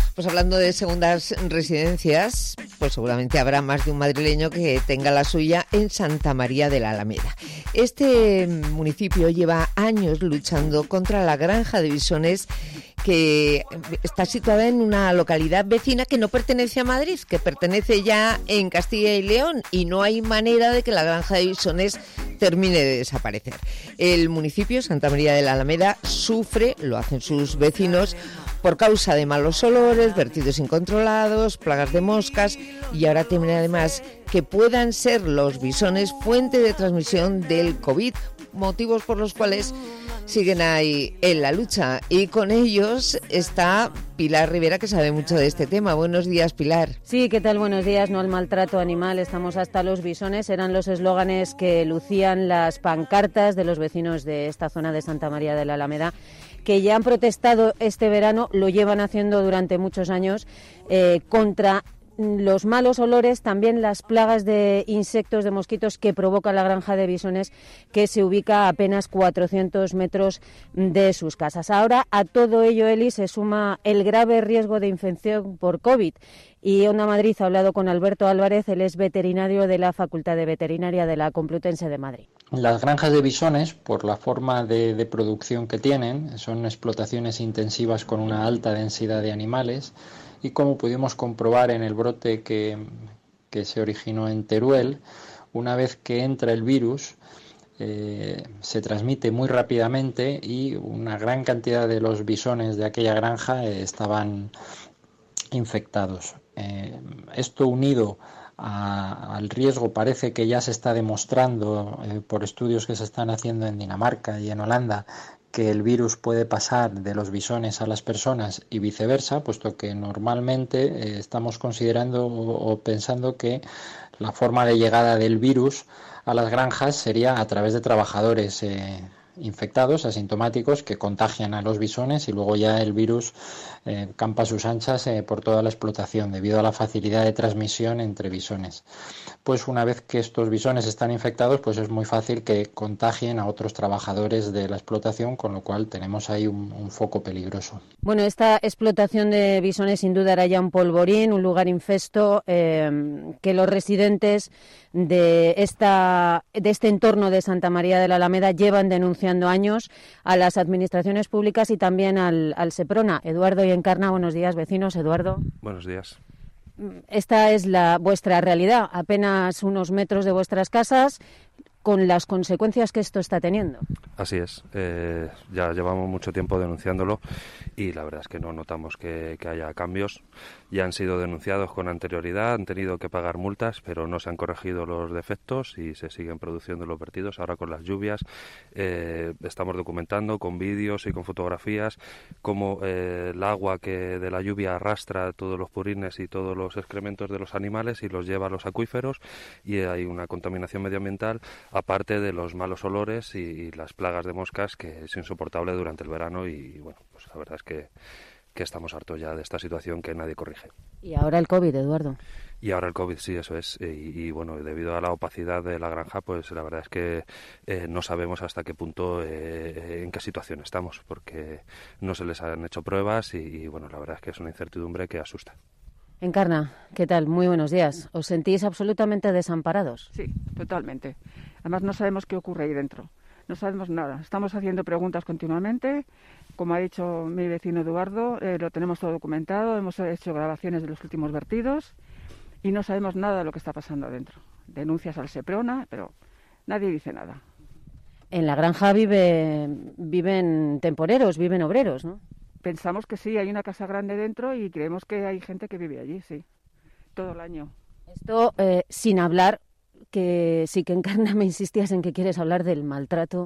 Pues hablando de segundas residencias, pues seguramente habrá más de un madrileño que tenga la suya en Santa María de la Alameda. Este municipio lleva años luchando contra la granja de bisones, que está situada en una localidad vecina que no pertenece a Madrid, que pertenece ya en Castilla y León, y no hay manera de que la granja de bisones termine de desaparecer. El municipio, Santa María de la Alameda, sufre, lo hacen sus vecinos, por causa de malos olores, vertidos incontrolados, plagas de moscas, y ahora temen además que puedan ser los bisones fuente de transmisión del COVID, motivos por los cuales siguen ahí en la lucha. Y con ellos está Pilar Rivera, que sabe mucho de este tema. Buenos días, Pilar. Sí, ¿qué tal? Buenos días. No al maltrato animal, estamos hasta los bisones. Eran los eslóganes que lucían las pancartas de los vecinos de esta zona de Santa María de la Alameda, que ya han protestado este verano, lo llevan haciendo durante muchos años, eh, contra los malos olores, también las plagas de insectos, de mosquitos que provoca la granja de bisones, que se ubica a apenas cuatrocientos metros de sus casas. Ahora a todo ello, Eli, se suma el grave riesgo de infección por COVID. Y Onda Madrid ha hablado con Alberto Álvarez, él es veterinario de la Facultad de Veterinaria de la Complutense de Madrid. Las granjas de bisones, por la forma de, de producción que tienen, son explotaciones intensivas con una alta densidad de animales, y como pudimos comprobar en el brote que, que se originó en Teruel, una vez que entra el virus, eh, se transmite muy rápidamente y una gran cantidad de los bisones de aquella granja eh, estaban infectados. Eh, esto unido a, al riesgo, parece que ya se está demostrando eh, por estudios que se están haciendo en Dinamarca y en Holanda, que el virus puede pasar de los bisones a las personas y viceversa, puesto que normalmente eh, estamos considerando o, o pensando que la forma de llegada del virus a las granjas sería a través de trabajadores eh, infectados, asintomáticos, que contagian a los bisones, y luego ya el virus eh, campa a sus anchas eh, por toda la explotación, debido a la facilidad de transmisión entre bisones. Pues una vez que estos bisones están infectados, pues es muy fácil que contagien a otros trabajadores de la explotación, con lo cual tenemos ahí un, un foco peligroso. Bueno, esta explotación de bisones sin duda era ya un polvorín, un lugar infesto, eh, que los residentes de esta de este entorno de Santa María de la Alameda llevan denunciando años a las administraciones públicas y también al, al Seprona. Eduardo y Encarna, buenos días, vecinos. Eduardo. Buenos días. Esta es la vuestra realidad, apenas unos metros de vuestras casas, con las consecuencias que esto está teniendo. Así es, eh, ya llevamos mucho tiempo denunciándolo y la verdad es que no notamos que, que haya cambios. Ya han sido denunciados con anterioridad, han tenido que pagar multas, pero no se han corregido los defectos y se siguen produciendo los vertidos. Ahora con las lluvias eh, estamos documentando con vídeos y con fotografías cómo eh, el agua que de la lluvia arrastra todos los purines y todos los excrementos de los animales y los lleva a los acuíferos, y hay una contaminación medioambiental, aparte de los malos olores y, y las plagas de moscas, que es insoportable durante el verano. Y bueno, pues la verdad es que, que estamos hartos ya de esta situación que nadie corrige. Y ahora el COVID, Eduardo. Y ahora el COVID, sí, eso es. Y, y bueno, debido a la opacidad de la granja, pues la verdad es que eh, no sabemos hasta qué punto, eh, en qué situación estamos, porque no se les han hecho pruebas y, y bueno, la verdad es que es una incertidumbre que asusta. Encarna, ¿qué tal? Muy buenos días. ¿Os sentís absolutamente desamparados? Sí, totalmente. Además no sabemos qué ocurre ahí dentro. No sabemos nada. Estamos haciendo preguntas continuamente. Como ha dicho mi vecino Eduardo, eh, lo tenemos todo documentado. Hemos hecho grabaciones de los últimos vertidos y no sabemos nada de lo que está pasando adentro. Denuncias al Seprona, pero nadie dice nada. En la granja vive, viven temporeros, viven obreros, ¿no? Pensamos que sí, hay una casa grande dentro y creemos que hay gente que vive allí, sí, todo el año. Esto eh, sin hablar, que sí que Encarna me insistías en que quieres hablar del maltrato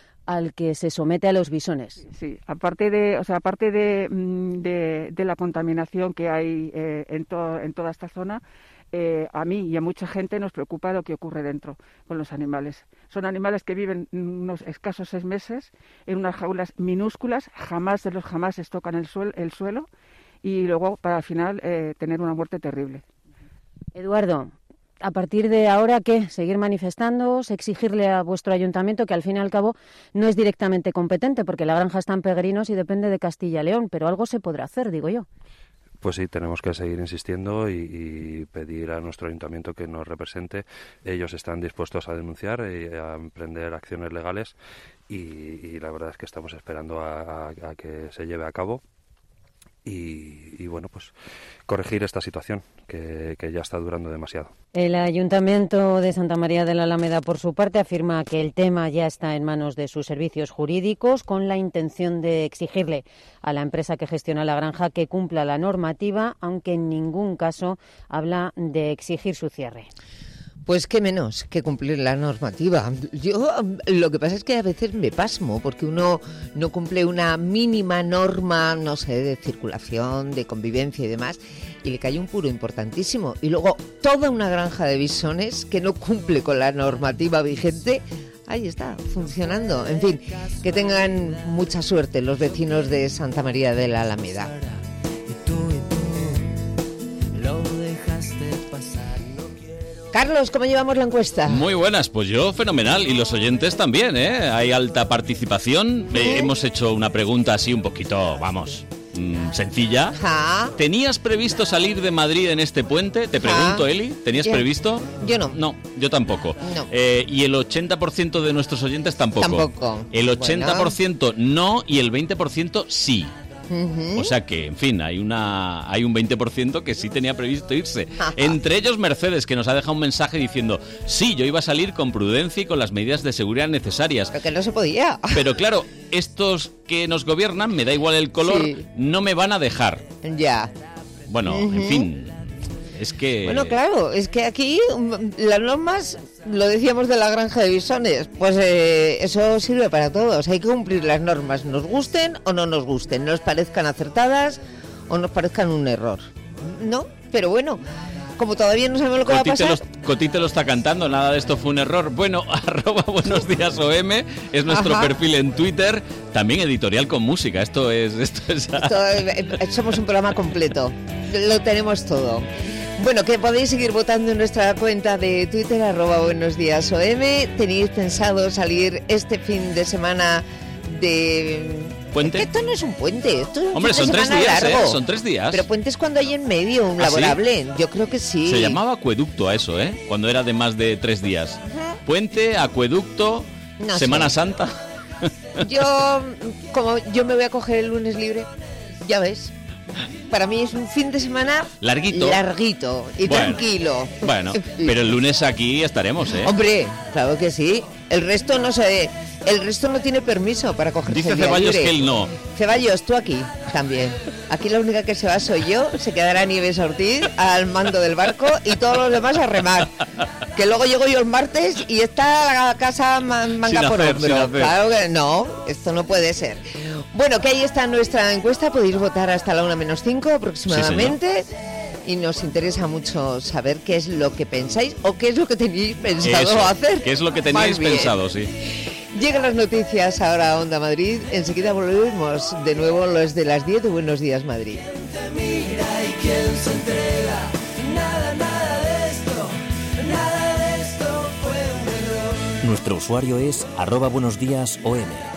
al que se somete a los bisones. Sí, aparte de, o sea, aparte de, de, de la contaminación que hay eh, en, to, en toda esta zona, eh, a mí y a mucha gente nos preocupa lo que ocurre dentro con los animales. Son animales que viven unos escasos seis meses en unas jaulas minúsculas, jamás de los jamás tocan el, suel, el suelo, y luego para al final eh, tener una muerte terrible. Eduardo, a partir de ahora, ¿qué? ¿Seguir manifestándoos? ¿Exigirle a vuestro ayuntamiento, que al fin y al cabo no es directamente competente, porque la granja está en Pegrinos y depende de Castilla y León, pero algo se podrá hacer, digo yo? Pues sí, tenemos que seguir insistiendo y, y pedir a nuestro ayuntamiento que nos represente. Ellos están dispuestos a denunciar y a emprender acciones legales y, y la verdad es que estamos esperando a, a, a que se lleve a cabo. Y, y bueno, pues corregir esta situación que, que ya está durando demasiado. El Ayuntamiento de Santa María de la Alameda, por su parte, afirma que el tema ya está en manos de sus servicios jurídicos con la intención de exigirle a la empresa que gestiona la granja que cumpla la normativa, aunque en ningún caso habla de exigir su cierre. Pues qué menos que cumplir la normativa. Yo lo que pasa es que a veces me pasmo porque uno no cumple una mínima norma, no sé, de circulación, de convivencia y demás, y le cae un puro importantísimo. Y luego toda una granja de bisones que no cumple con la normativa vigente, ahí está, funcionando. En fin, que tengan mucha suerte los vecinos de Santa María de la Alameda. Carlos, ¿cómo llevamos la encuesta? Muy buenas, pues yo fenomenal y los oyentes también, ¿eh? Hay alta participación. Eh, hemos hecho una pregunta así un poquito, vamos, mmm, sencilla. ¿Ja? ¿Tenías previsto salir de Madrid en este puente? Te pregunto, ¿Ja? Eli, ¿tenías yo, previsto? Yo no. No, yo tampoco. No. Eh, y el ochenta por ciento de nuestros oyentes tampoco. Tampoco. El ochenta por ciento bueno. no y el veinte por ciento sí. Uh-huh. O sea que, en fin, hay una hay un veinte por ciento que sí tenía previsto irse. Entre ellos Mercedes, que nos ha dejado un mensaje diciendo: sí, yo iba a salir con prudencia y con las medidas de seguridad necesarias. Pero que no se podía. Pero claro, estos que nos gobiernan, me da igual el color, sí. no me van a dejar. Ya. Bueno, uh-huh. en fin, es que... Bueno, claro, es que aquí las normas, lo decíamos de la granja de bisones, pues eh, eso sirve para todos. Hay que cumplir las normas, nos gusten o no nos gusten, nos parezcan acertadas o nos parezcan un error. ¿No? Pero bueno, como todavía no sabemos lo que Coti va a pasar... Te lo, Coti te lo está cantando, nada de esto fue un error. Bueno, arroba buenos días O M es nuestro Ajá. perfil en Twitter, también editorial con música. Esto es... Esto es... Esto, eh, somos un programa completo, lo tenemos todo. Bueno, que podéis seguir votando en nuestra cuenta de Twitter, arroba buenos días O M. ¿Tenéis pensado salir este fin de semana de... ¿Puente? Es que esto no es un puente, esto es un Hombre, fin son de tres semana días, largo. ¿eh? Son tres días. Pero puente es cuando hay en medio un ¿Ah, laborable. sí? Yo creo que sí. Se llamaba acueducto a eso, ¿eh? Cuando era de más de tres días. Uh-huh. Puente, acueducto, no Semana sé. Santa. Yo, como yo me voy a coger el lunes libre, ya ves. Para mí es un fin de semana larguito, larguito y bueno, tranquilo. Bueno, pero el lunes aquí estaremos, ¿eh? Hombre, claro que sí. El resto no se, el resto no tiene permiso para cogerse Dice el día Ceballos libre. que él no. Ceballos, tú aquí también. Aquí la única que se va soy yo. Se quedará Nieves Ortiz al mando del barco y todos los demás a remar. Que luego llego yo el martes y está la casa man, manga sin por hacer, hombro. Claro que no, esto no puede ser. Bueno, que ahí está nuestra encuesta. Podéis votar hasta la una menos cinco aproximadamente. Sí, y nos interesa mucho saber qué es lo que pensáis o qué es lo que tenéis pensado Eso, hacer. ¿Qué es lo que tenéis pensado, sí? Llegan las noticias ahora a Onda Madrid. Enseguida volvemos de nuevo los de las diez de Buenos Días Madrid. Nuestro usuario es arroba buenos días O M.